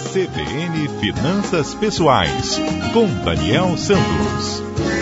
CBN Finanças Pessoais, com Daniel Santos.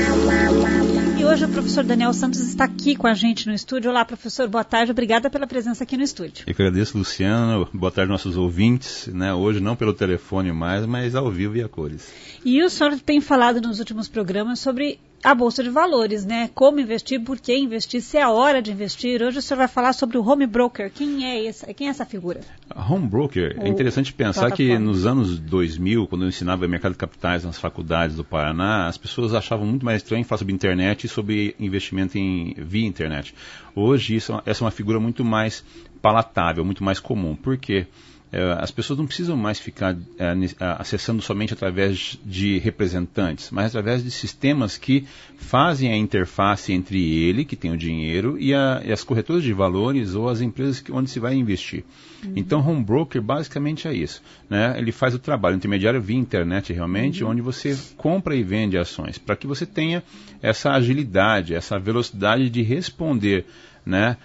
E hoje o professor Daniel Santos está aqui com a gente no estúdio. Olá, professor, boa tarde, obrigada pela presença aqui no estúdio. Eu que agradeço, Luciano, boa tarde nossos ouvintes, né? Hoje não pelo telefone mais, mas ao vivo e a cores. E o senhor tem falado nos últimos programas sobre a Bolsa de Valores, né? Como investir, por que investir, se é a hora de investir. Hoje o senhor vai falar sobre o home broker. Quem é essa figura? A home broker, é interessante pensar que nos anos 2000, quando eu ensinava mercado de capitais nas faculdades do Paraná, as pessoas achavam muito mais estranho falar sobre internet e sobre investimento via internet. Hoje essa é uma figura muito mais palatável, muito mais comum. Por quê? As pessoas não precisam mais ficar acessando somente através de representantes, mas através de sistemas que fazem a interface entre ele, que tem o dinheiro, e as corretoras de valores ou as empresas onde se vai investir. Então, home broker basicamente é isso, né? Ele faz o trabalho intermediário via internet realmente, onde você compra e vende ações, para que você tenha essa agilidade, essa velocidade de responder, né,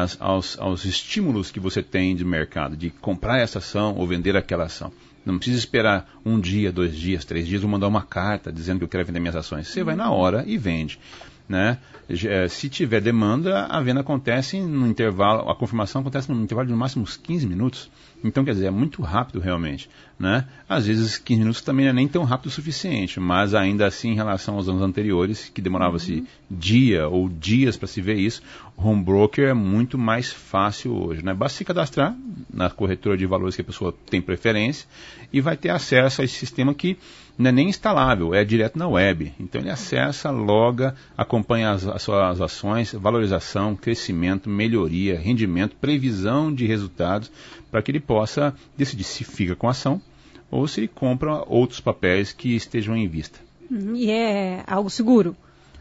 aos estímulos que você tem de mercado, de comprar essa ação ou vender aquela ação. Não precisa esperar 1 dia, 2 dias, 3 dias, ou mandar uma carta dizendo que eu quero vender minhas ações. Você vai na hora e vende, né? Se tiver demanda, a venda acontece no intervalo, a confirmação acontece no intervalo de no máximo uns 15 minutos. Então, quer dizer, é muito rápido realmente, né? Às vezes 15 minutos também não é nem tão rápido o suficiente, mas ainda assim, em relação aos anos anteriores, que demorava-se dia ou dias para se ver isso, o home broker é muito mais fácil hoje, né? Basta se cadastrar na corretora de valores que a pessoa tem preferência e vai ter acesso a esse sistema que não é nem instalável, é direto na web. Então ele acessa, loga, acompanha as suas ações, valorização, crescimento, melhoria, rendimento, previsão de resultados, para que ele possa decidir se fica com a ação ou se compra outros papéis que estejam em vista. E é algo seguro?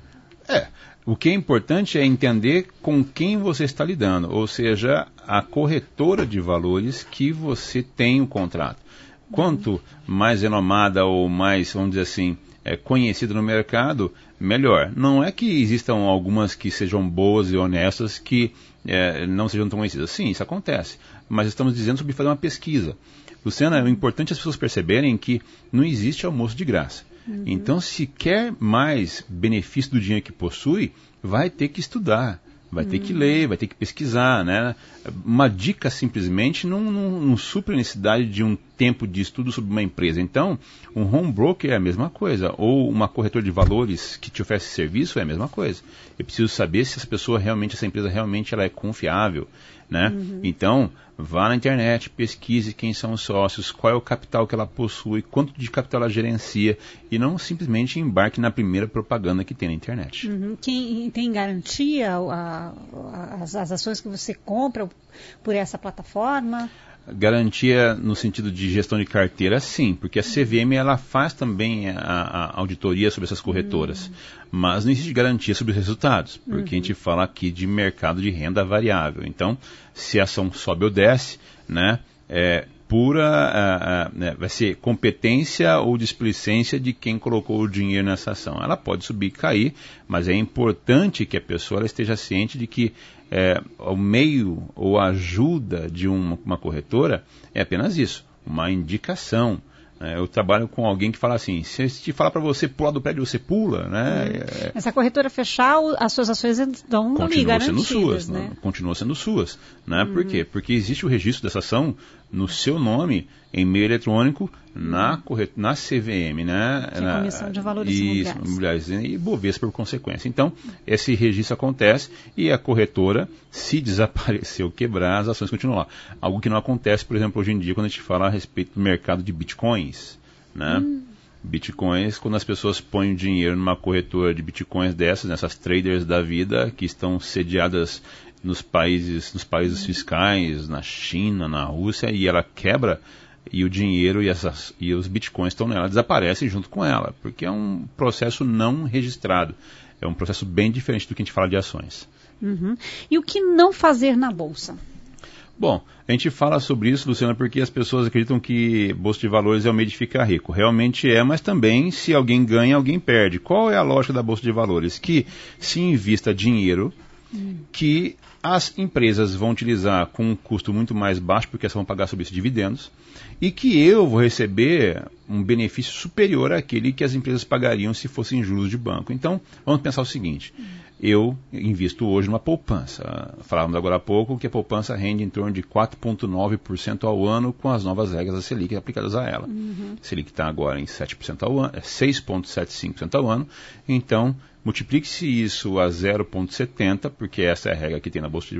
O que é importante é entender com quem você está lidando, ou seja, a corretora de valores que você tem o contrato. Quanto mais renomada ou mais, vamos dizer assim, conhecida no mercado, melhor. Não é que existam algumas que sejam boas e honestas que não sejam tão conhecidas. Sim, isso acontece. Mas estamos dizendo sobre fazer uma pesquisa. Luciana, o importante é as pessoas perceberem que não existe almoço de graça. Então, se quer mais benefício do dinheiro que possui, vai ter que estudar. Vai ter que ler, vai ter que pesquisar, né? Uma dica simplesmente não supre a necessidade de um tempo de estudo sobre uma empresa. Então, um home broker é a mesma coisa, ou uma corretora de valores que te oferece serviço é a mesma coisa. Eu preciso saber se essa empresa realmente ela é confiável, né? Então, vá na internet, pesquise quem são os sócios, qual é o capital que ela possui, quanto de capital ela gerencia, e não simplesmente embarque na primeira propaganda que tem na internet. Quem tem garantia as ações que você compra por essa plataforma? Garantia no sentido de gestão de carteira, sim, porque a CVM ela faz também a auditoria sobre essas corretoras, mas não existe garantia sobre os resultados, porque a gente fala aqui de mercado de renda variável. Então, se a ação sobe ou desce, né, vai ser competência ou displicência de quem colocou o dinheiro nessa ação. Ela pode subir e cair, mas é importante que a pessoa ela esteja ciente de que o meio ou a ajuda de uma corretora é apenas isso, uma indicação. Eu trabalho com alguém que fala assim, se te falar para você pular do prédio, você pula, né? Essa corretora fechar, as suas ações estão garantidas, né? Continuam sendo suas, né? Por quê? Porque existe o registro dessa ação no seu nome, em meio eletrônico, na CVM, né? Que é a Comissão de Valores Imobiliários. E Bovespa por consequência. Então, esse registro acontece e a corretora, se desaparecer ou quebrar, as ações continuam lá. Algo que não acontece, por exemplo, hoje em dia, quando a gente fala a respeito do mercado de bitcoins, né? Bitcoins, quando as pessoas põem dinheiro numa corretora de bitcoins nessas traders da vida, que estão sediadas nos países fiscais, na China, na Rússia, e ela quebra, e o dinheiro e os bitcoins estão nela, desaparecem junto com ela, porque é um processo não registrado. É um processo bem diferente do que a gente fala de ações. E o que não fazer na Bolsa? Bom, a gente fala sobre isso, Luciana, porque as pessoas acreditam que Bolsa de Valores é o meio de ficar rico. Realmente é, mas também se alguém ganha, alguém perde. Qual é a lógica da Bolsa de Valores? Que se invista dinheiro que as empresas vão utilizar com um custo muito mais baixo, porque elas vão pagar sobre isso dividendos, e que eu vou receber um benefício superior àquele que as empresas pagariam se fossem juros de banco. Então, vamos pensar o seguinte, eu invisto hoje numa poupança. Falávamos agora há pouco que a poupança rende em torno de 4,9% ao ano com as novas regras da Selic aplicadas a ela. A Selic está agora em 7% ao ano, 6,75% ao ano, então multiplique-se isso a 0,70, porque essa é a regra que tem na bolsa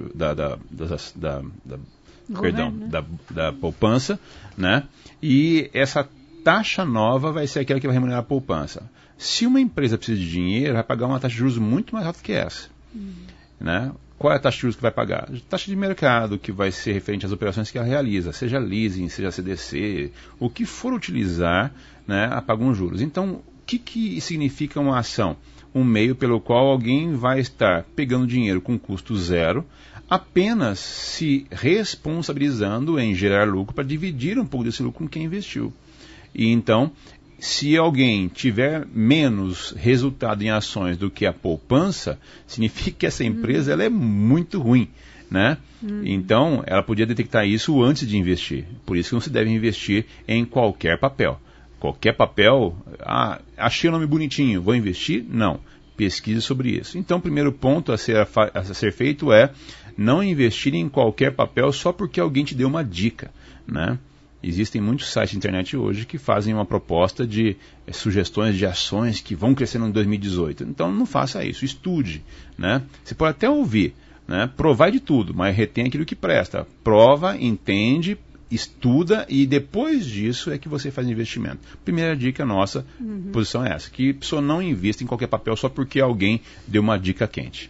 da poupança, né? E essa taxa nova vai ser aquela que vai remunerar a poupança. Se uma empresa precisa de dinheiro, vai pagar uma taxa de juros muito mais alta que essa. Né? Qual é a taxa de juros que vai pagar? Taxa de mercado, que vai ser referente às operações que ela realiza, seja leasing, seja CDC, o que for utilizar, né, paga uns juros. Então, o que significa uma ação? Um meio pelo qual alguém vai estar pegando dinheiro com custo zero, apenas se responsabilizando em gerar lucro para dividir um pouco desse lucro com quem investiu. E então, se alguém tiver menos resultado em ações do que a poupança, significa que essa empresa ela é muito ruim, né? Então, ela podia detectar isso antes de investir. Por isso que não se deve investir em qualquer papel. Qualquer papel, achei o nome bonitinho, vou investir? Não. Pesquise sobre isso. Então, o primeiro ponto a ser feito é não investir em qualquer papel só porque alguém te deu uma dica, né? Existem muitos sites de internet hoje que fazem uma proposta de sugestões de ações que vão crescer no 2018. Então, não faça isso, estude, né? Você pode até ouvir, né? Provar de tudo, mas retém aquilo que presta. Prova, entende, estuda e depois disso é que você faz investimento. Primeira dica nossa, posição é essa, que a pessoa não invista em qualquer papel só porque alguém deu uma dica quente.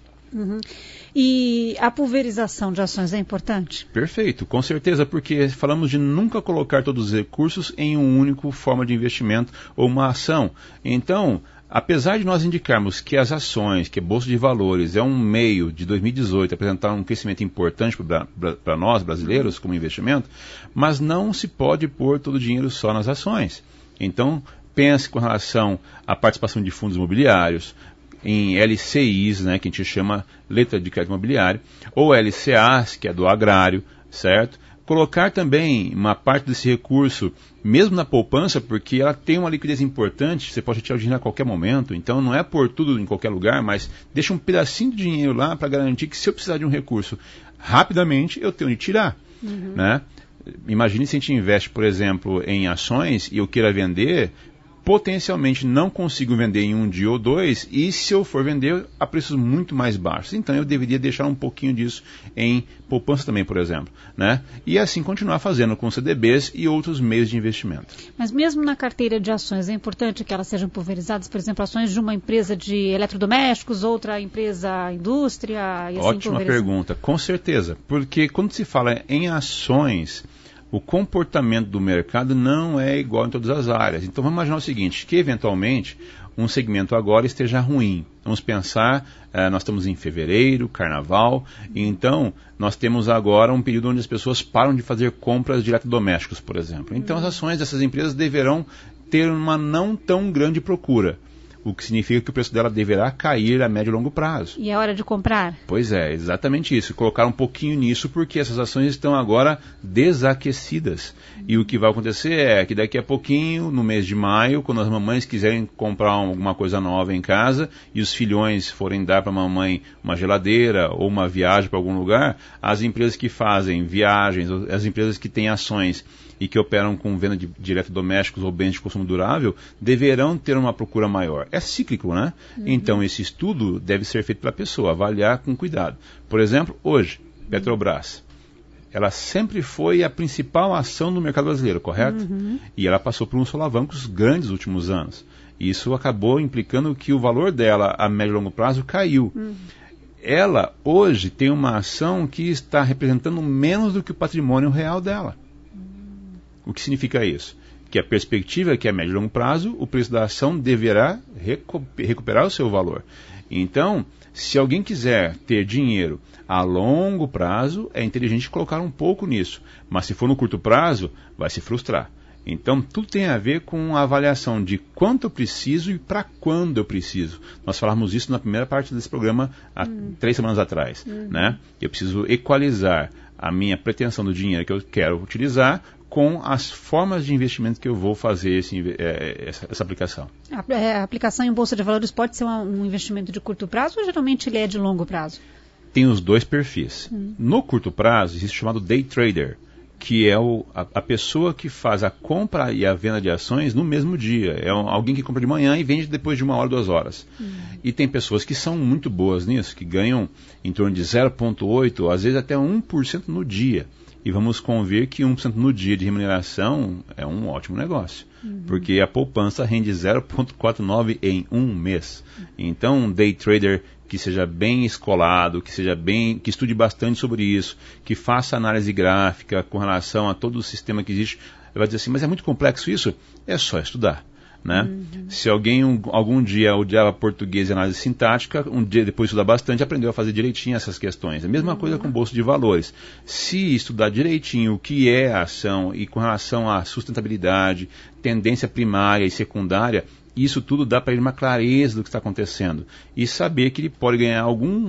E a pulverização de ações é importante? Perfeito, com certeza, porque falamos de nunca colocar todos os recursos em uma única forma de investimento ou uma ação. Então, apesar de nós indicarmos que as ações, que a Bolsa de Valores é um meio de 2018 apresentar um crescimento importante para nós brasileiros como investimento, mas não se pode pôr todo o dinheiro só nas ações. Então, pense com relação à participação de fundos imobiliários, em LCIs, né, que a gente chama letra de crédito imobiliário, ou LCAs, que é do agrário, certo? Colocar também uma parte desse recurso, mesmo na poupança, porque ela tem uma liquidez importante, você pode retirar o dinheiro a qualquer momento, então não é pôr tudo em qualquer lugar, mas deixa um pedacinho de dinheiro lá para garantir que se eu precisar de um recurso rapidamente, eu tenho de tirar, né? Imagine se a gente investe, por exemplo, em ações e eu queira vender, potencialmente não consigo vender em um dia ou dois, e se eu for vender a preços muito mais baixos. Então eu deveria deixar um pouquinho disso em poupança também, por exemplo, né? E assim continuar fazendo com CDBs e outros meios de investimento. Mas mesmo na carteira de ações é importante que elas sejam pulverizadas, por exemplo, ações de uma empresa de eletrodomésticos, outra empresa indústria, e assim Ótima pergunta, com certeza, porque quando se fala em ações, o comportamento do mercado não é igual em todas as áreas. Então vamos imaginar o seguinte, que eventualmente um segmento agora esteja ruim. Vamos pensar, nós estamos em fevereiro, carnaval, e então nós temos agora um período onde as pessoas param de fazer compras de eletrodomésticos, por exemplo. Então as ações dessas empresas deverão ter uma não tão grande procura, o que significa que o preço dela deverá cair a médio e longo prazo. E é hora de comprar? Pois é, exatamente isso. Colocar um pouquinho nisso porque essas ações estão agora desaquecidas. E o que vai acontecer é que daqui a pouquinho, no mês de maio, quando as mamães quiserem comprar alguma coisa nova em casa e os filhões forem dar para a mamãe uma geladeira ou uma viagem para algum lugar, as empresas que fazem viagens, as empresas que têm ações e que operam com venda de eletrodomésticos ou bens de consumo durável, deverão ter uma procura maior. É cíclico, né? Então, esse estudo deve ser feito pela pessoa, avaliar com cuidado. Por exemplo, hoje, Petrobras, ela sempre foi a principal ação do mercado brasileiro, correto? E ela passou por uns solavancos grandes nos últimos anos. E isso acabou implicando que o valor dela a médio e longo prazo caiu. Ela, hoje, tem uma ação que está representando menos do que o patrimônio real dela. O que significa isso? Que a perspectiva é que a médio e longo prazo o preço da ação deverá recuperar o seu valor. Então, se alguém quiser ter dinheiro a longo prazo, é inteligente colocar um pouco nisso. Mas se for no curto prazo, vai se frustrar. Então, tudo tem a ver com a avaliação de quanto eu preciso e para quando eu preciso. Nós falamos isso na primeira parte desse programa há 3 semanas atrás. Né? Eu preciso equalizar a minha pretensão do dinheiro que eu quero utilizar com as formas de investimento que eu vou fazer essa aplicação. A aplicação em Bolsa de Valores pode ser um investimento de curto prazo ou geralmente ele é de longo prazo? Tem os dois perfis. No curto prazo, existe o chamado day trader, que é a pessoa que faz a compra e a venda de ações no mesmo dia. É alguém que compra de manhã e vende depois de 1 hora, 2 horas. E tem pessoas que são muito boas nisso, que ganham em torno de 0,8%, às vezes até 1% no dia. E vamos convir que 1% no dia de remuneração é um ótimo negócio. Porque a poupança rende 0,49% em um mês. Então, um day trader que seja bem escolado, que estude bastante sobre isso, que faça análise gráfica com relação a todo o sistema que existe, vai dizer assim, mas é muito complexo isso? É só estudar. Né? Se alguém algum dia odiava português e análise sintática, um dia depois de estudar bastante, aprendeu a fazer direitinho essas questões. A mesma coisa com bolsa de valores. Se estudar direitinho o que é a ação e com relação à sustentabilidade, tendência primária e secundária, isso tudo dá para ele uma clareza do que está acontecendo e saber que ele pode ganhar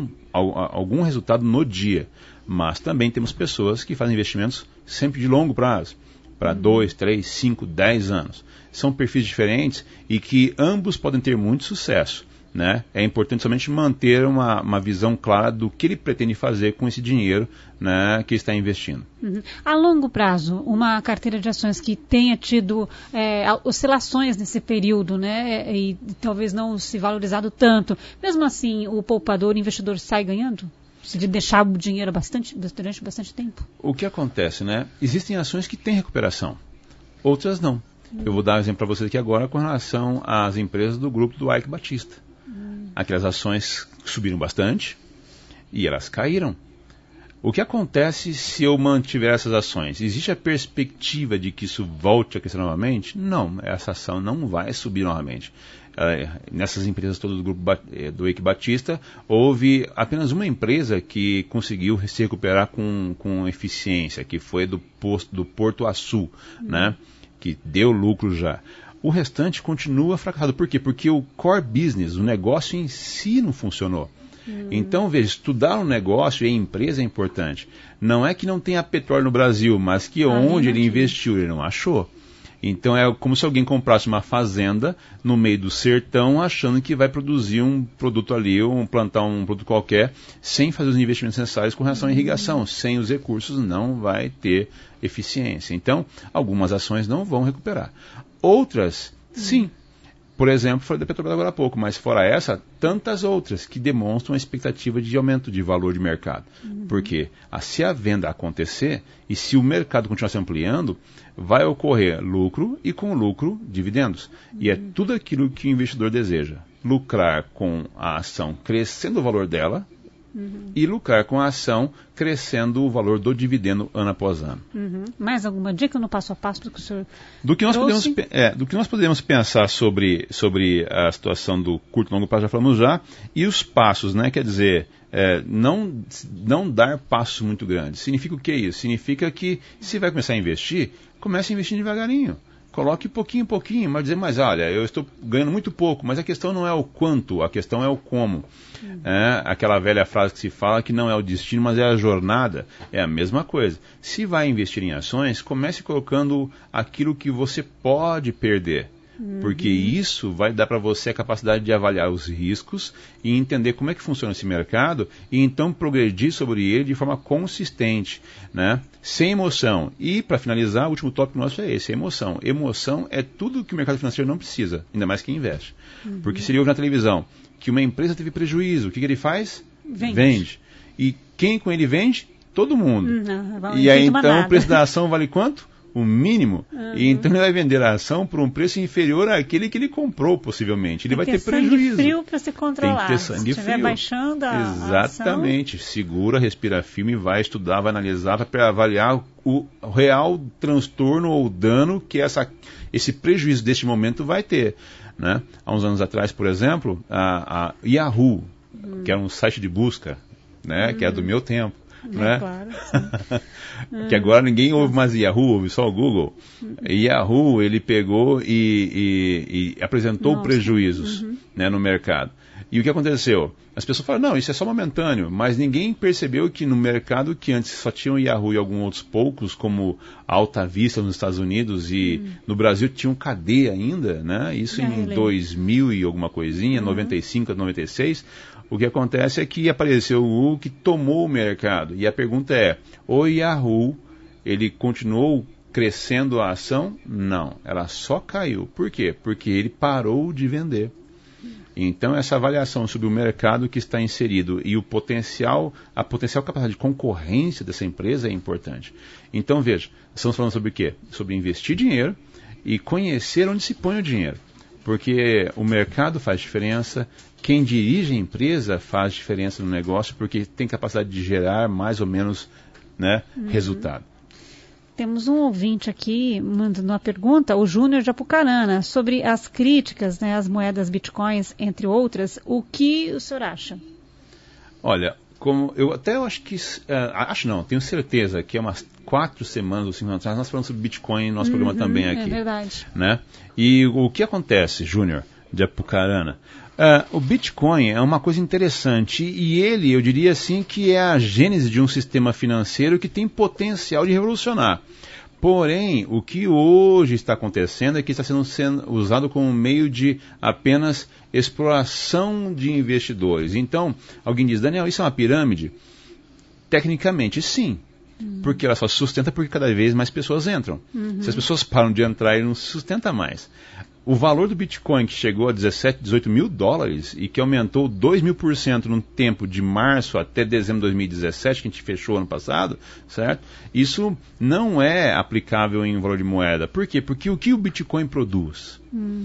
algum resultado no dia. Mas também temos pessoas que fazem investimentos sempre de longo prazo, para 2, 3, 5, 10 anos. São perfis diferentes e que ambos podem ter muito sucesso. Né? É importante somente manter uma visão clara do que ele pretende fazer com esse dinheiro, né, que está investindo. A longo prazo, uma carteira de ações que tenha tido oscilações nesse período, né, e talvez não se valorizado tanto, mesmo assim o poupador, o investidor sai ganhando? Se de deixar o dinheiro durante bastante tempo? O que acontece, né? Existem ações que têm recuperação, outras não. Eu vou dar um exemplo para vocês aqui agora com relação às empresas do grupo do Eike Batista. Aquelas ações subiram bastante e elas caíram. O que acontece se eu mantiver essas ações? Existe a perspectiva de que isso volte a crescer novamente? Não, essa ação não vai subir novamente. Nessas empresas todas do grupo do Eike Batista, houve apenas uma empresa que conseguiu se recuperar com eficiência, que foi do Porto Açu, né? Que deu lucro já. O restante continua fracassado. Por quê? Porque o core business, o negócio em si não funcionou. Então, veja, estudar um negócio e a empresa é importante. Não é que não tenha petróleo no Brasil, mas que onde ele investiu, ele não achou. Então, é como se alguém comprasse uma fazenda no meio do sertão, achando que vai produzir um produto ali, plantar um produto qualquer, sem fazer os investimentos necessários com relação à irrigação. Sem os recursos, não vai ter eficiência. Então, algumas ações não vão recuperar. Outras, sim. Por exemplo, falei da Petrobras agora há pouco, mas fora essa, tantas outras que demonstram a expectativa de aumento de valor de mercado. Porque se a venda acontecer e se o mercado continuar se ampliando, vai ocorrer lucro e com lucro, dividendos. E é tudo aquilo que o investidor deseja. Lucrar com a ação crescendo o valor dela, e lucrar com a ação crescendo o valor do dividendo ano após ano. Mais alguma dica no passo a passo do que o senhor do que nós podemos pensar sobre a situação do curto e longo prazo, já falamos já, e os passos, né? Quer dizer, não dar passos muito grandes. Significa o que é isso? Significa que se vai começar a investir, comece a investir devagarinho. Coloque pouquinho em pouquinho, mas dizer, mas olha, eu estou ganhando muito pouco, mas a questão não é o quanto, a questão é o como. Aquela velha frase que se fala que não é o destino, mas é a jornada, é a mesma coisa. Se vai investir em ações, comece colocando aquilo que você pode perder. Porque isso vai dar para você a capacidade de avaliar os riscos e entender como é que funciona esse mercado e então progredir sobre ele de forma consistente, né? Sem emoção. E para finalizar, o último tópico nosso é esse, a emoção. Emoção é tudo que o mercado financeiro não precisa, ainda mais quem investe. Porque se ele ouve na televisão que uma empresa teve prejuízo, o que ele faz? Vende. E quem com ele vende? Todo mundo. E aí então o preço da ação vale quanto? O mínimo, e então ele vai vender a ação por um preço inferior àquele que ele comprou, possivelmente. Ele vai ter prejuízo. Tem que ter sangue frio para se controlar. Tem que ter sangue frio. Se estiver baixando a Exatamente. ação... Segura, respira firme, vai estudar, vai analisar para avaliar o real transtorno ou dano que esse prejuízo deste momento vai ter. Né? Há uns anos atrás, por exemplo, a Yahoo, que era um site de busca, né? Que é do meu tempo. né? Claro, Que agora ninguém ouve mais Yahoo, ouve só o Google. Yahoo, ele pegou e apresentou prejuízos, né, no mercado. E o que aconteceu? As pessoas falaram, não, isso é só momentâneo, mas ninguém percebeu que no mercado que antes só tinham Yahoo e alguns outros poucos, como Alta Vista nos Estados Unidos e no Brasil tinham Cadeia ainda, né? Isso em 2000 e alguma coisinha, 95 a 96. O que acontece é que apareceu o Google que tomou o mercado. E a pergunta é, o Yahoo, ele continuou crescendo a ação? Não, ela só caiu. Por quê? Porque ele parou de vender. Então, essa avaliação sobre o mercado que está inserido e a potencial capacidade de concorrência dessa empresa é importante. Então, veja, estamos falando sobre o quê? Sobre investir dinheiro e conhecer onde se põe o dinheiro. Porque o mercado faz diferença, quem dirige a empresa faz diferença no negócio, porque tem capacidade de gerar mais ou menos, né, resultado. Temos um ouvinte aqui mandando uma pergunta, o Júnior de Apucarana, sobre as críticas, né, às moedas bitcoins, entre outras. O que o senhor acha? Olha, como eu acho que... tenho certeza que há umas 4 semanas ou 5 anos atrás nós falamos sobre Bitcoin no nosso programa também aqui. É verdade. Né? E o que acontece, Júnior de Apucarana? O Bitcoin é uma coisa interessante e ele, eu diria assim, que é a gênese de um sistema financeiro que tem potencial de revolucionar. Porém, o que hoje está acontecendo é que está sendo usado como meio de apenas exploração de investidores. Então, alguém diz, Daniel, isso é uma pirâmide? Tecnicamente, sim. Porque ela só se sustenta porque cada vez mais pessoas entram. Se as pessoas param de entrar, ele não se sustenta mais. O valor do Bitcoin, que chegou a 17, 18 mil dólares e que aumentou 2.000% no tempo de março até dezembro de 2017, que a gente fechou ano passado, certo? Isso não é aplicável em valor de moeda. Por quê? Porque o que o Bitcoin produz?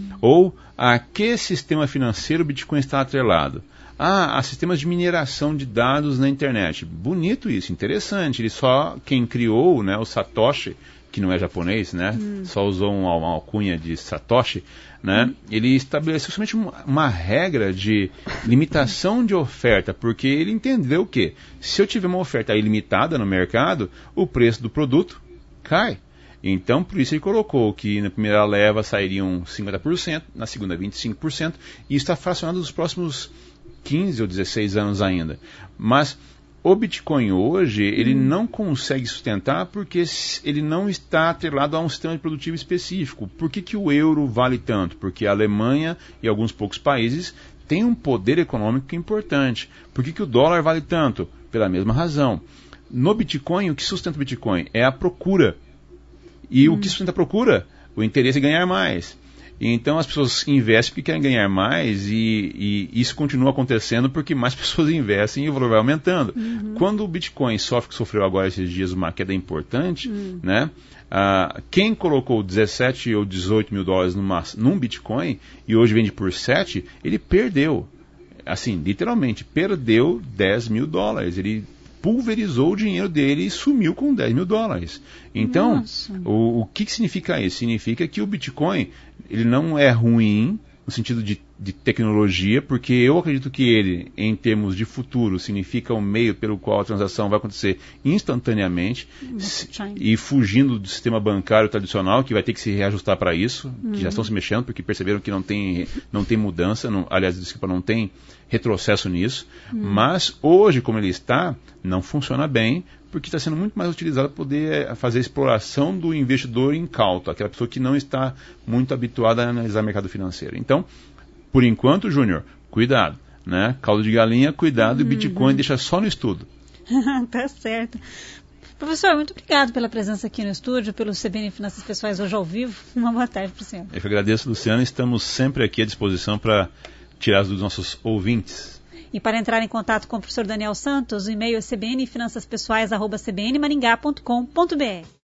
Ou a que sistema financeiro o Bitcoin está atrelado? A sistemas de mineração de dados na internet. Bonito isso, interessante. Ele quem criou, né, o Satoshi, que não é japonês, né? Só usou uma alcunha de Satoshi, né? Ele estabeleceu somente uma regra de limitação de oferta, porque ele entendeu que se eu tiver uma oferta ilimitada no mercado, o preço do produto cai. Então, por isso ele colocou que na primeira leva sairiam 50%, na segunda 25%, e isso está fracionado nos próximos 15 ou 16 anos ainda. Mas o Bitcoin hoje, ele não consegue sustentar porque ele não está atrelado a um sistema produtivo específico. Por que o euro vale tanto? Porque a Alemanha e alguns poucos países têm um poder econômico importante. Por que o dólar vale tanto? Pela mesma razão. No Bitcoin, o que sustenta o Bitcoin é a procura. E o que sustenta a procura? O interesse em ganhar mais. Então as pessoas investem porque querem ganhar mais e isso continua acontecendo porque mais pessoas investem e o valor vai aumentando. Quando o Bitcoin sofreu agora esses dias uma queda importante, né, quem colocou 17 ou 18 mil dólares num Bitcoin e hoje vende por 7, ele perdeu. Assim, literalmente, perdeu 10 mil dólares. Ele pulverizou o dinheiro dele e sumiu com 10 mil dólares. Então, o que significa isso? Significa que o Bitcoin ele não é ruim no sentido de tecnologia, porque eu acredito que ele, em termos de futuro, significa um meio pelo qual a transação vai acontecer instantaneamente e fugindo do sistema bancário tradicional, que vai ter que se reajustar para isso, que já estão se mexendo, porque perceberam que não tem mudança, não tem retrocesso nisso, mas hoje, como ele está, não funciona bem, porque está sendo muito mais utilizado para poder fazer a exploração do investidor incauto, aquela pessoa que não está muito habituada a analisar o mercado financeiro. Então, por enquanto, Júnior, cuidado, né? Caldo de galinha, cuidado, e Bitcoin deixa só no estudo. Tá certo. Professor, muito obrigado pela presença aqui no estúdio, pelo CBN Finanças Pessoais hoje ao vivo. Uma boa tarde para o senhor. Eu que agradeço, Luciana. Estamos sempre aqui à disposição para tirar dos nossos ouvintes. E para entrar em contato com o professor Daniel Santos, o e-mail é cbnfinansapessoais@cbnmaringá.com.br.